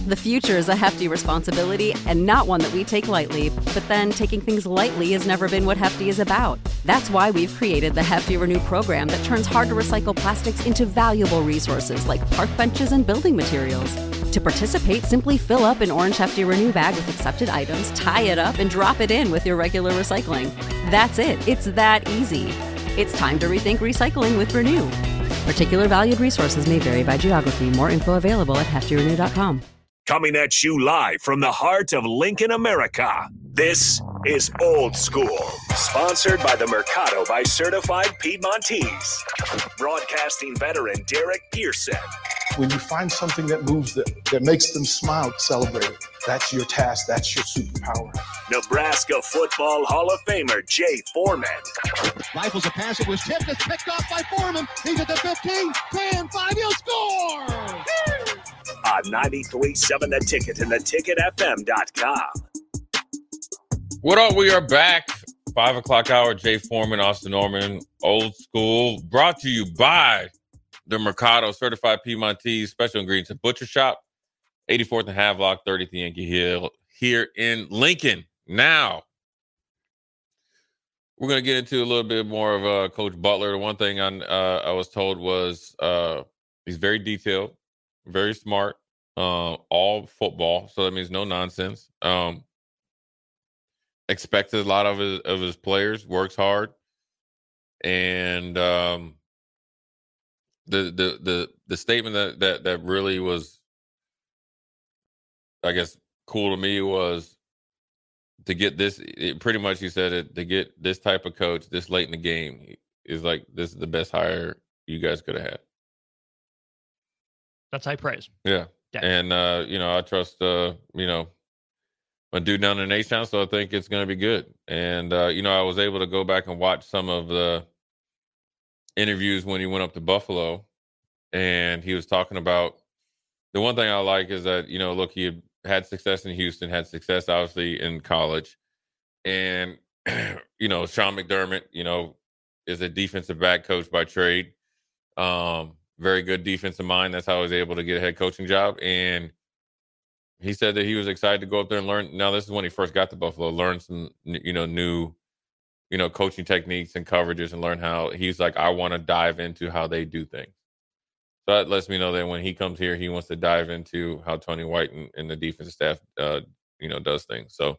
The future is a hefty responsibility and not one that we take lightly, but then taking things lightly has never been what Hefty is about. That's why we've created the Hefty Renew program that turns hard-to-recycle plastics into valuable resources like park benches and building materials. To participate, simply fill up an orange Hefty Renew bag with accepted items, tie it up, and drop it in with your regular recycling. That's it. It's that easy. It's time to rethink recycling with Renew. Particular valued resources may vary by geography. More info available at heftyrenew.com. Coming at you live from the heart of Lincoln, America. This is Old School, sponsored by the Mercado by Certified Piedmontese. Broadcasting veteran Derek Pearson. When you find something that moves them, that makes them smile, celebrate it. That's your task. That's your superpower. Nebraska Football Hall of Famer Jay Foreman. Rifles a pass. It was tipped. It's picked off by Foreman. He's at the 15, 10, 5. He'll score! On 93.7 The Ticket and theticketfm.com. What up? We are back. 5 o'clock hour. Jay Foreman, Austin Norman, Old School. Brought to you by the Mercado Certified Piedmontese Special Ingredients and Butcher Shop. 84th and Havelock, 30th Yankee Hill here in Lincoln. Now, we're going to get into a little bit more of Coach Butler. The one thing I was told was he's very detailed, very smart, all football. So that means no nonsense. Expected a lot of his players, works hard. And the statement that really was, I guess, cool to me was to get this. Pretty much, he said it, to get this type of coach this late in the game is like, this is the best hire you guys could have had. That's high praise. Yeah. And, I trust, my dude down in H-Town, so I think it's going to be good. And, I was able to go back and watch some of the interviews when he went up to Buffalo, and he was talking about the one thing I like is that, look, he had success in Houston, had success, obviously, in college. And, Sean McDermott, is a defensive back coach by trade. Very good defensive mind. That's how he was able to get a head coaching job. And he said that he was excited to go up there and learn. Now, this is when he first got to Buffalo, learn some, new, coaching techniques and coverages, and learn how he's like, I want to dive into how they do things. So that lets me know that when he comes here, he wants to dive into how Tony White and the defensive staff, does things. So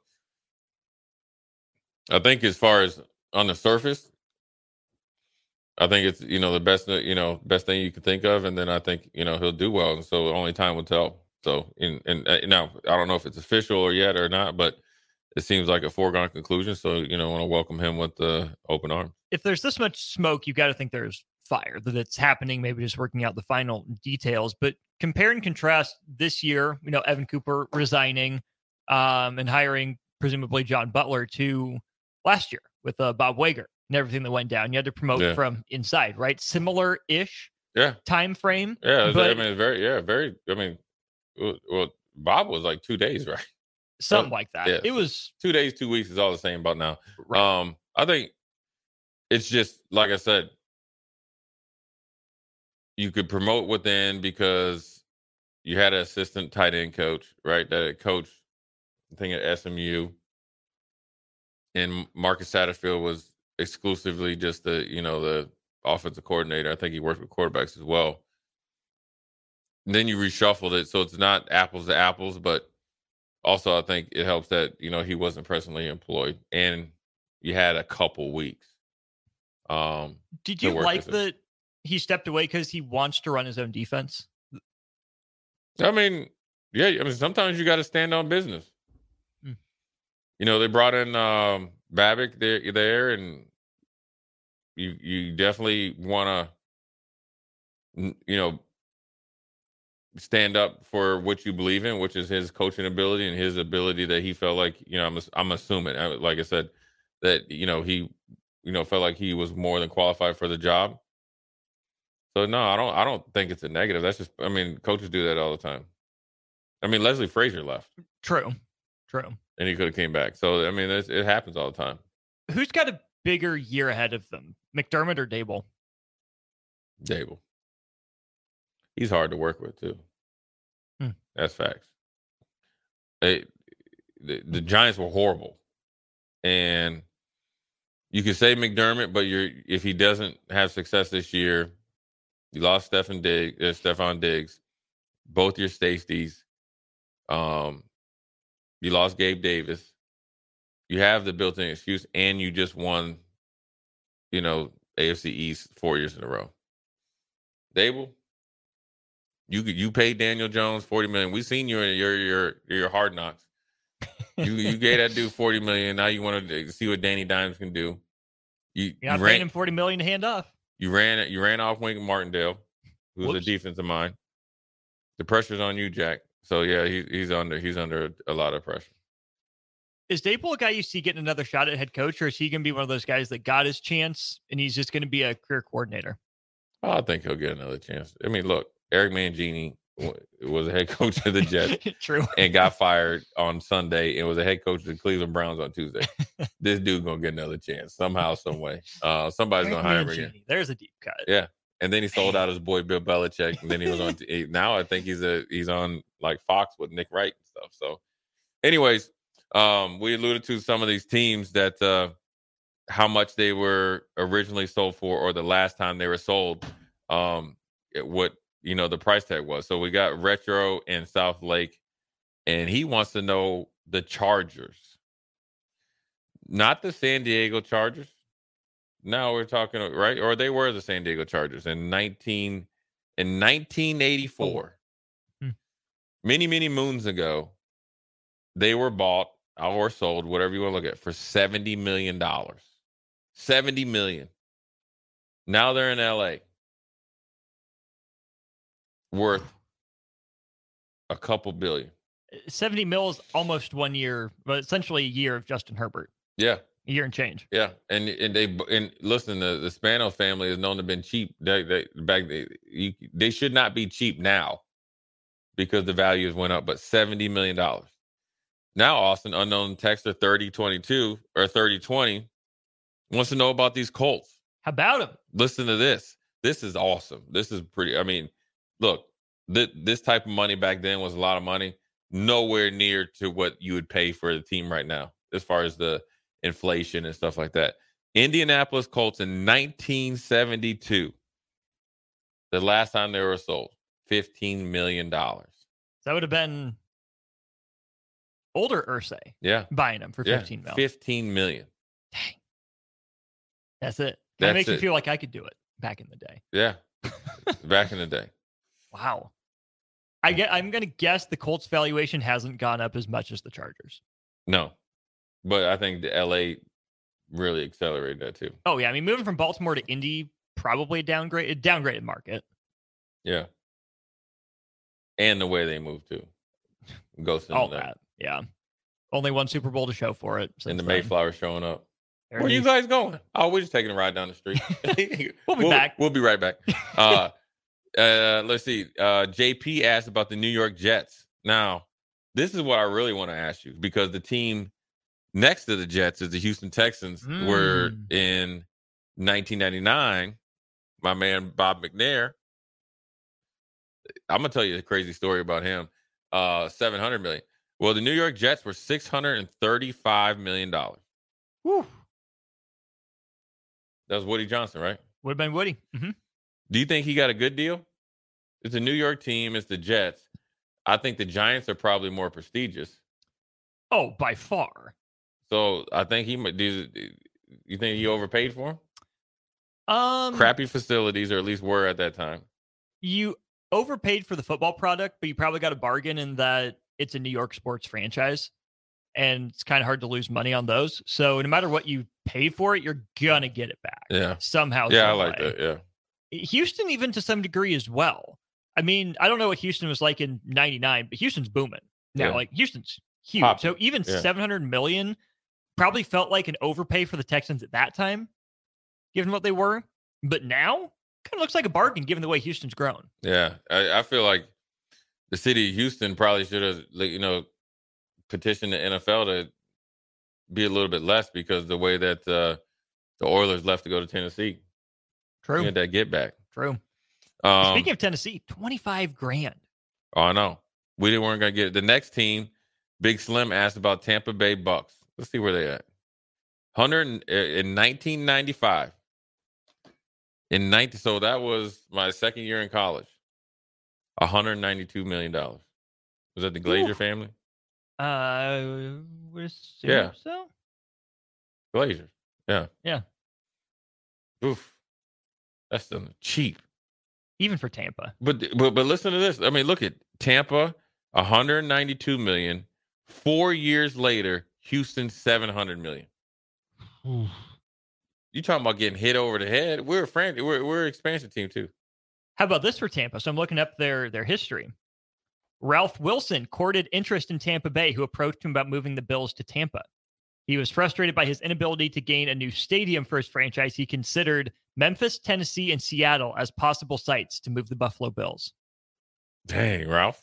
I think as far as on the surface, I think it's, the best thing you can think of. And then I think, he'll do well. And so only time will tell. So, now I don't know if it's official or yet or not, but it seems like a foregone conclusion. So, I want to welcome him with the open arms. If there's this much smoke, you got to think there's fire, that it's happening, maybe just working out the final details. But compare and contrast this year, Evan Cooper resigning and hiring presumably John Butler to last year with Bob Wager and everything that went down. You had to promote from inside, right? Similar-ish time frame. Yeah, but, very. Well, Bob was like 2 days, right? Something like that. Yeah. It was 2 days, 2 weeks is all the same about now. Right. I think it's just, like I said, you could promote within because you had an assistant tight end coach, right? That coach, I think at SMU, and Marcus Satterfield was exclusively just the offensive coordinator. I think he worked with quarterbacks as well. And then you reshuffled it, so it's not apples to apples, but also I think it helps that, he wasn't presently employed, and you had a couple weeks. Did you like that he stepped away because he wants to run his own defense? I mean, sometimes you got to stand on business. They brought in Babick there, and you definitely want to, stand up for what you believe in, which is his coaching ability and his ability that he felt like, I'm assuming, like I said, that, he, felt like he was more than qualified for the job. So no, I don't think it's a negative. That's just, coaches do that all the time. Leslie Frazier left. True. And he could have came back. So, it happens all the time. Who's got a bigger year ahead of them, McDermott or Dable? Dable. He's hard to work with, too. That's facts. The Giants were horrible. And you can say McDermott, but if he doesn't have success this year, you lost Stephon Diggs, both your safeties. You lost Gabe Davis. You have the built-in excuse, and you just won, AFC East 4 years in a row. Dable, you paid Daniel Jones $40 million. We've seen you in your hard knocks. You gave that dude $40 million. Now you want to see what Danny Dimes can do. You paying him $40 million to hand off. You ran off Wink Martindale, who's a defensive mind. The pressure's on you, Jack. So yeah, he's under a lot of pressure. Is Dable a guy you see getting another shot at head coach, or is he going to be one of those guys that got his chance and he's just going to be a career coordinator? Oh, I think he'll get another chance. I mean, look, Eric Mangini was a head coach of the Jets. True. And got fired on Sunday and was a head coach of the Cleveland Browns on Tuesday. This dude going to get another chance somehow, some way. Somebody's going to hire him again. There's a deep cut. Yeah. And then he sold out his boy Bill Belichick. And then he was on now I think he's on like Fox with Nick Wright and stuff. So anyways, we alluded to some of these teams that how much they were originally sold for, or the last time they were sold, what the price tag was. So we got Retro in South Lake, and he wants to know the Chargers, not the San Diego Chargers. Now we're talking, right? Or they were the San Diego Chargers in 1984. Many moons ago, they were bought or sold, whatever you want to look at, for $70 million. $70 million. Now they're in LA, worth a couple billion. 70 mil is almost 1 year, but essentially a year of Justin Herbert. Yeah. A year and change. Yeah. And listen, the Spano family is known to have been cheap. They should not be cheap now because the values went up, but $70 million. Now, Austin, unknown texter 3022 or 3020 wants to know about these Colts. How about them? Listen to this. This is awesome. This is pretty. I mean, look, this type of money back then was a lot of money. Nowhere near to what you would pay for the team right now, as far as the inflation and stuff like that. Indianapolis Colts in 1972, the last time they were sold, $15 million. That would have been older Irsay. Yeah. Buying them for $15 million. $15 million. Dang. That's it. That makes me feel like I could do it back in the day. Yeah. Back in the day. Wow. I'm going to guess the Colts valuation hasn't gone up as much as the Chargers. No. But I think the LA really accelerated that too. Oh, yeah. I mean, moving from Baltimore to Indy, probably a downgraded market. Yeah. And the way they moved too. Ghosting all that. Yeah. Only one Super Bowl to show for it. And the Mayflower showing up. There Where are you guys going? Oh, we're just taking a ride down the street. We'll be back. We'll be right back. Let's see. JP asked about the New York Jets. Now, this is what I really want to ask you, because the team next to the Jets is the Houston Texans. Were in 1999, my man Bob McNair. I'm gonna tell you a crazy story about him. $700 million. Well, the New York Jets were $635 million. Whew. That was Woody Johnson, right? Would have been Woody. Mm-hmm. Do you think he got a good deal? It's a New York team. It's the Jets. I think the Giants are probably more prestigious. Oh, by far. So I think he might. You think he overpaid for him? Crappy facilities, or at least were at that time. You overpaid for the football product, but you probably got a bargain in that it's a New York sports franchise, and it's kind of hard to lose money on those. So no matter what you pay for it, you're gonna get it back. Yeah. Somehow. Yeah, I like that. Yeah. Houston, even to some degree as well. I mean, I don't know what Houston was like in '99, but Houston's booming now. Yeah. Like Houston's huge. Popping. So even $700 million probably felt like an overpay for the Texans at that time, given what they were. But now, kind of looks like a bargain given the way Houston's grown. Yeah, I feel like the city of Houston probably should have, petitioned the NFL to be a little bit less, because the way that the Oilers left to go to Tennessee. True. You had that get back. True. Speaking of Tennessee, $25,000. Oh, I know. We weren't going to get it. The next team Big Slim asked about Tampa Bay Bucks. Let's see where they at. In 1995. So that was my second year in college. $192 million. Was that the Glazer family? Would assume so. Glazers. Yeah. Yeah. Oof. That's still cheap. Even for Tampa. But listen to this. I mean, look at Tampa, $192 million. 4 years later, Houston, $700 million. You talking about getting hit over the head? We're an expansion team too. How about this for Tampa? So I'm looking up their history. Ralph Wilson courted interest in Tampa Bay, who approached him about moving the Bills to Tampa. He was frustrated by his inability to gain a new stadium for his franchise. He considered Memphis, Tennessee, and Seattle as possible sites to move the Buffalo Bills. Dang, Ralph.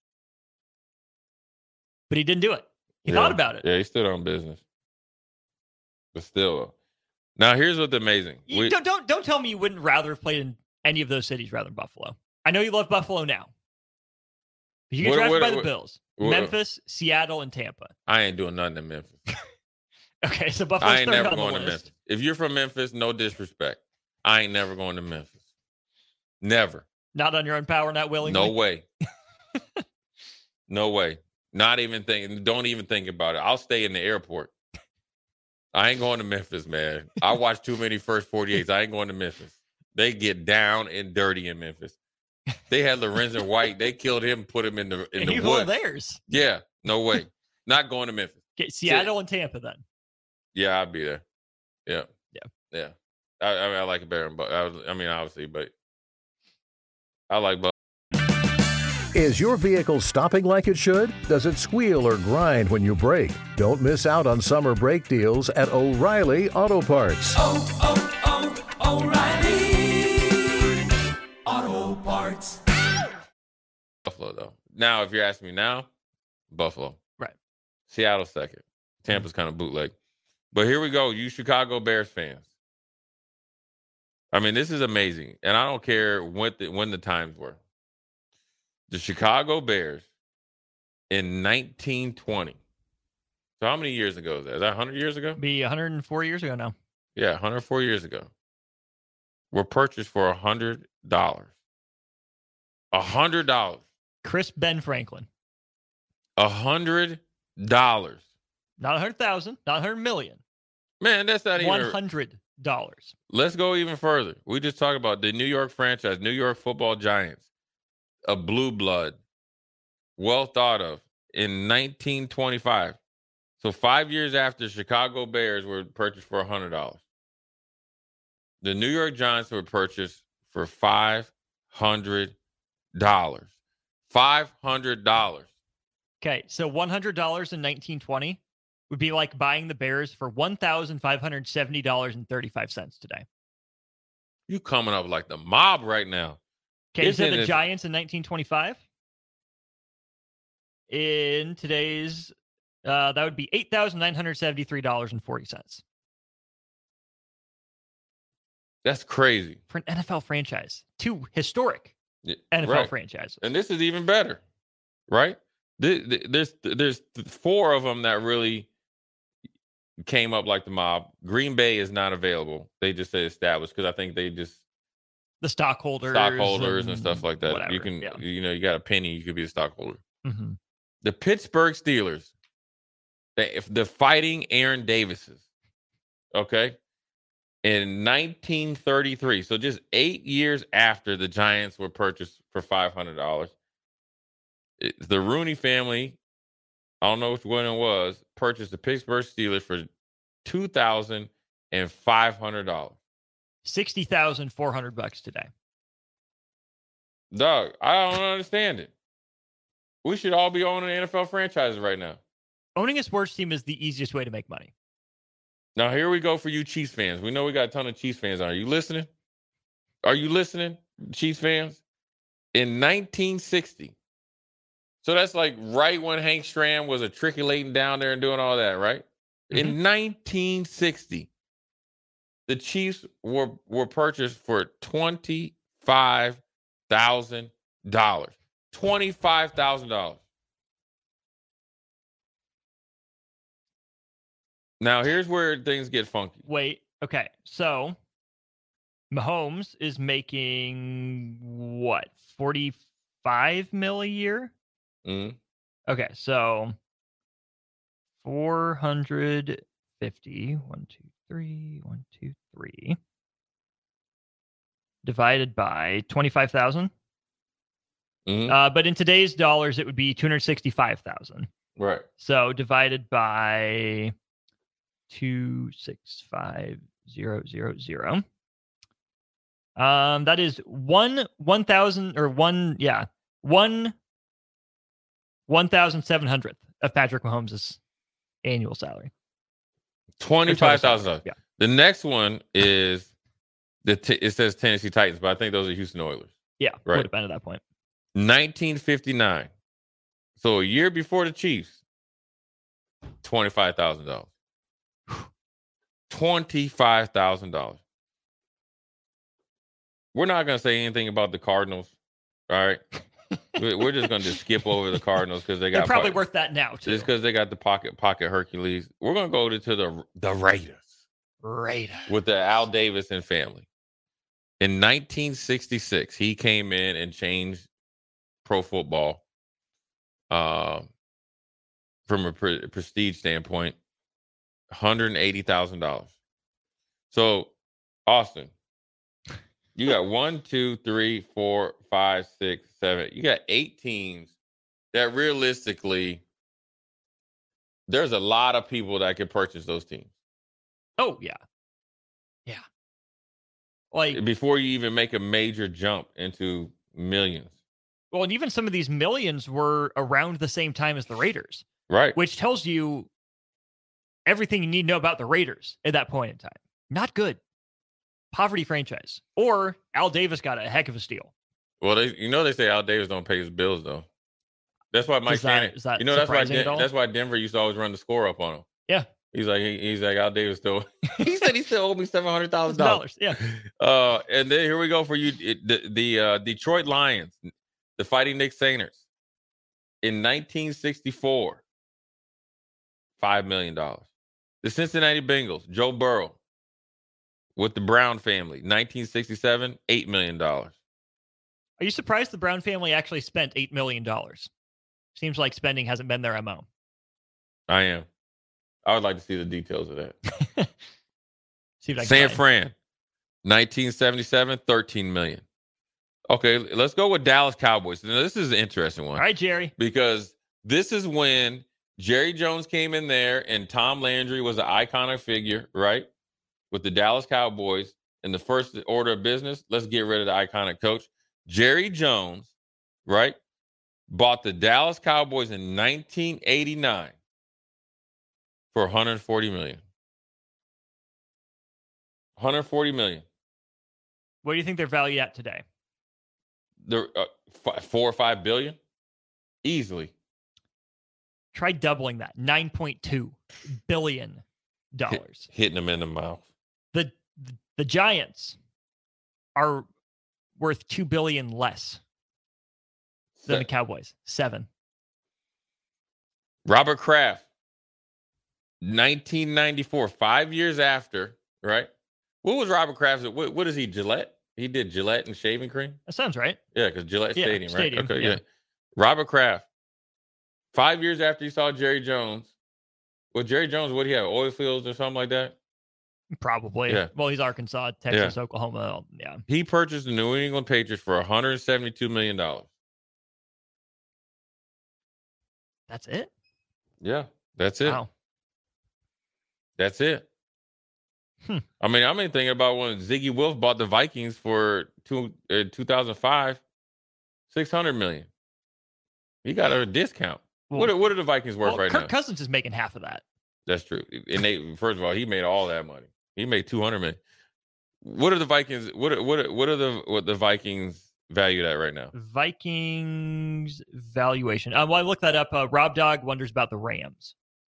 But he didn't do it. He thought about it. Yeah, he stood on business. But still, now here's what's amazing. Don't tell me you wouldn't rather have played in any of those cities rather than Buffalo. I know you love Buffalo now. But you get drafted by the Bills. Memphis, Seattle, and Tampa. I ain't doing nothing in Memphis. Okay, so Buffalo's I ain't third never on going the to list. Memphis. If you're from Memphis, no disrespect. I ain't never going to Memphis. Never. Not on your own power, not willingly? No way. No way. Not even thinking. Don't even think about it. I'll stay in the airport. I ain't going to Memphis, man. I watched too many first 48s. I ain't going to Memphis. They get down and dirty in Memphis. They had Lorenzen White. They killed him, put him in the woods. One of theirs. Yeah, no way. Not going to Memphis. Okay, Seattle and Tampa then. Yeah, I'll be there. Yeah. I mean, I like it better, but obviously, but I like both. Is your vehicle stopping like it should? Does it squeal or grind when you brake? Don't miss out on summer brake deals at O'Reilly Auto Parts. O'Reilly Auto Parts. Buffalo, though. Now, if you're asking me now, Buffalo. Right. Seattle second. Tampa's kind of bootleg. But here we go, you Chicago Bears fans. I mean, this is amazing. And I don't care when the times were. The Chicago Bears in 1920. So how many years ago is that? Is that 100 years ago? Be 104 years ago now. Yeah, 104 years ago. Were purchased for $100. $100. Chris Ben Franklin. $100. Not 100,000, not 100 million. Man, that's not even $100. Let's go even further. We just talked about the New York franchise, New York Football Giants, a blue blood, well thought of, in 1925. So 5 years after Chicago Bears were purchased for $100. The New York Giants were purchased for $500. $500. Okay, so $100 in 1920 would be like buying the Bears for $1,570.35 today. You coming up like the mob right now. Okay, so the Giants in 1925? In today's, that would be $8,973.40. That's crazy. For an NFL franchise. Two historic NFL franchises. And this is even better, right? There's four of them that really came up like the mob. Green Bay is not available. They just say established because I think they just the stockholders and stuff like that. Whatever, you can, you got a penny, you could be a stockholder. Mm-hmm. The Pittsburgh Steelers, the Fighting Aaron Davises, okay, in 1933. So just 8 years after the Giants were purchased for $500, the Rooney family, I don't know which one it was, purchased the Pittsburgh Steelers for $2,500. $60,400 today. Doug, I don't understand it. We should all be owning NFL franchises right now. Owning a sports team is the easiest way to make money. Now, here we go for you Chiefs fans. We know we got a ton of Chiefs fans. Are you listening? Are you listening, Chiefs fans? In 1960, so that's like right when Hank Stram was matriculating down there and doing all that, right? Mm-hmm. In 1960, the Chiefs were purchased for $25,000. $25,000. Now, here's where things get funky. Wait. Okay. So Mahomes is making what? 45 mil a year? Mm-hmm. Okay. So 450. 1, 2, 3. 1, 2, 3. Divided by 25,000. Mm-hmm. But in today's dollars, it would be 265,000. Right. So divided by 265,000. That is 1,000 or 1,700th of Patrick Mahomes' annual salary. $25,000. Yeah. The next one is it says Tennessee Titans, but I think those are Houston Oilers. Yeah, right. Would have been at that point. 1959. So a year before the Chiefs, $25,000. $25,000. We're not going to say anything about the Cardinals. All right. We're just going to skip over the Cardinals because they got They're probably worth that now too. Just because they got the pocket Hercules. We're going to go to the Raiders. With the Al Davis and family. In 1966, he came in and changed pro football from a prestige standpoint. $180,000. So, Austin, you got 1, 2, 3, 4, 5, 6, 7. You got 8 teams that realistically, there's a lot of people that could purchase those teams. Oh, yeah. Yeah. Like before you even make a major jump into millions. Well, and even some of these millions were around the same time as the Raiders. Right. Which tells you everything you need to know about the Raiders at that point in time. Not good. Poverty franchise. Or Al Davis got a heck of a steal. Well, they say Al Davis don't pay his bills, though. That's why Mike Shannon. That's why Denver used to always run the score up on him. Yeah. He's like Al Davis still. He said he still owed me $700,000. Yeah. And then here we go for you. The Detroit Lions, the Fighting Nick Sanders, in 1964, $5 million. The Cincinnati Bengals, Joe Burrow, with the Brown family, 1967, $8 million. Are you surprised the Brown family actually spent $8 million? Seems like spending hasn't been their MO. I am. I would like to see the details of that. San Fran, 1977, $13 million. Okay, let's go with Dallas Cowboys. Now, this is an interesting one. All right, Jerry. Because this is when Jerry Jones came in there and Tom Landry was an iconic figure, right? With the Dallas Cowboys. In the first order of business, let's get rid of the iconic coach. Jerry Jones, right, bought the Dallas Cowboys in 1989 for $140 million. $140 million. What do you think they're valued at today? They're $4 or $5 billion, easily. Try doubling that. $9.2 billion. Hitting them in the mouth. The Giants are worth $2 billion less than the Cowboys. 7. Robert Kraft, 1994, 5 years after, right? What was Robert Kraft? What is he, Gillette? He did Gillette and shaving cream? That sounds right. Yeah, because Gillette Stadium, right? Okay, yeah. Robert Kraft, 5 years after he saw Jerry Jones. Well, Jerry Jones, what do he have? Oil fields or something like that? Probably. Yeah. Well, he's Arkansas, Texas, Oklahoma. Yeah. He purchased the New England Patriots for $172 million. That's it? Yeah, that's it. Wow. That's it. I mean, I'm thinking about when Ziggy Wolf bought the Vikings for 2005, $600 million. He got a discount. Well, what are the Vikings worth right now? Kirk Cousins is making half of that. That's true. And first of all, he made all that money. He made $200 million. What are the Vikings? What are the Vikings valued at right now? Vikings valuation. Well, I looked that up. Rob Dog wonders about the Rams.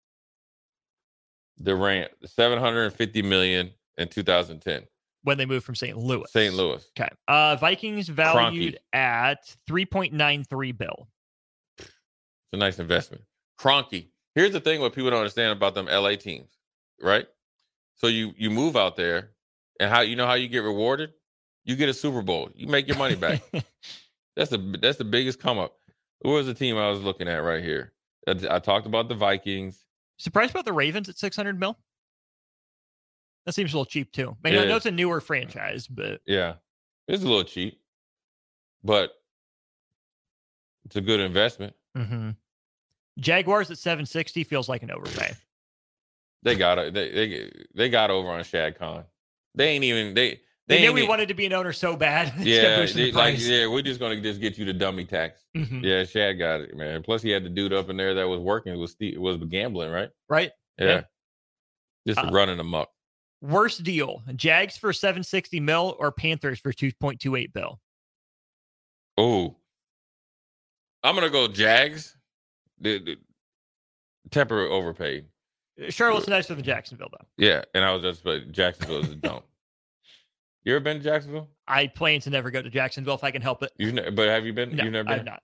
The Rams, $750 million in 2010 when they moved from St. Louis. St. Louis. Okay. Vikings valued at $3.93 billion. It's a nice investment. Kroenke. Here's the thing: what people don't understand about them LA teams. right? So you move out there, and how you get rewarded? You get a Super Bowl. You make your money back. That's the biggest come up. Who was the team I was looking at right here? I talked about the Vikings. Surprised about the Ravens at $600 million? That seems a little cheap too. I know it's a newer franchise, but yeah, it's a little cheap, but it's a good investment. Mm-hmm. Jaguars at 760 feels like an overpay. They got it. They got over on Shad Khan. They knew we wanted to be an owner so bad. Yeah, we're just gonna get you the dummy tax. Mm-hmm. Yeah, Shad got it, man. Plus, he had the dude up in there that was working. It was gambling, right? Right. Yeah. Just running amok. Worst deal: Jags for $760 million or Panthers for $2.28 billion. Oh, I'm gonna go Jags. The Temper overpaid. Charlotte's nicer than Jacksonville, though. Yeah, and I was just, but Jacksonville is a dump. You ever been to Jacksonville? I plan to never go to Jacksonville if I can help it. But have you been? No, You've never been? I have not.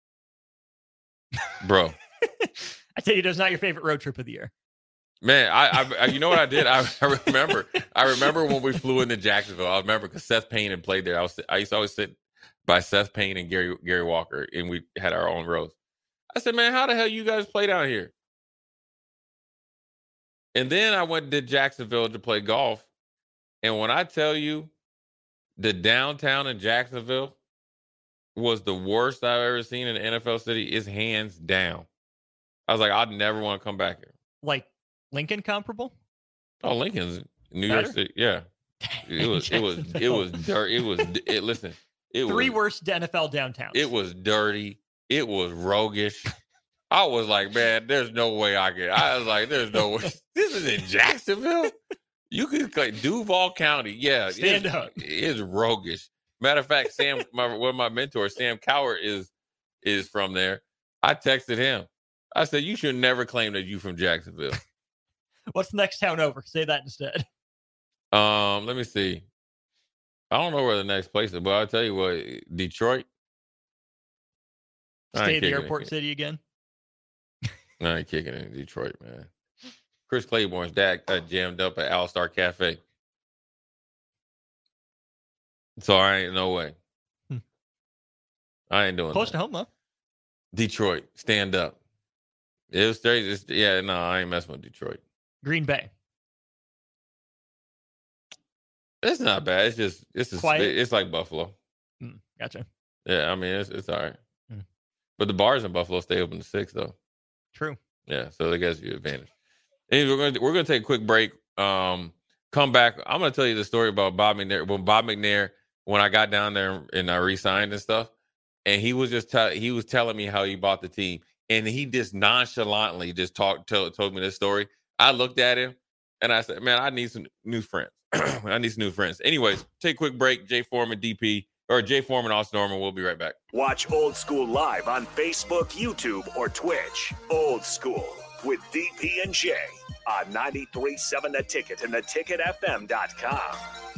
Bro. I tell you, it's not your favorite road trip of the year. Man, I you know what I did? I remember when we flew into Jacksonville. I remember because Seth Payne had played there. I used to always sit by Seth Payne and Gary Walker, and we had our own rows. I said, man, how the hell you guys play down here? And then I went to Jacksonville to play golf. And when I tell you the downtown in Jacksonville was the worst I've ever seen in an NFL city, is hands down. I was like, I'd never want to come back here. Like Lincoln comparable? Oh, Lincoln's New York City. Yeah. It was dirt. Listen, it was three worst NFL downtowns. It was dirty. It was roguish. I was like, man, there's no way I was like, there's no way. This is in Jacksonville? You could like Duval County. Yeah. Stand up. It's roguish. Matter of fact, one of my mentors, Sam Cowart, is from there. I texted him. I said, you should never claim that you from Jacksonville. What's the next town over? Say that instead. Let me see. I don't know where the next place is, but I'll tell you what, Detroit. Stay at the airport city again. I ain't kicking it in Detroit, man. Chris Claiborne's dad jammed up at All-Star Cafe. So I ain't no way. I ain't doing close that. To home, though. Detroit, stand up. It was straight. I ain't messing with Detroit. Green Bay. It's not bad. It's quiet. It's like Buffalo. Gotcha. Yeah, I mean it's all right. But the bars in Buffalo stay open to 6 though. True. Yeah, so that gives you advantage. Anyways, we're gonna take a quick break. Come back. I'm gonna tell you the story about Bob McNair. When I got down there and I re-signed and stuff, and he was he was telling me how he bought the team, and he just nonchalantly just told me this story. I looked at him and I said, "Man, I need some new friends. I need some new friends." Anyways, take a quick break. Jay Foreman, DP, or Jay Foreman, Austin Norman. We'll be right back. Watch Old School live on Facebook, YouTube, or Twitch. Old School with DP and Jay on 93.7 The Ticket and theticketfm.com.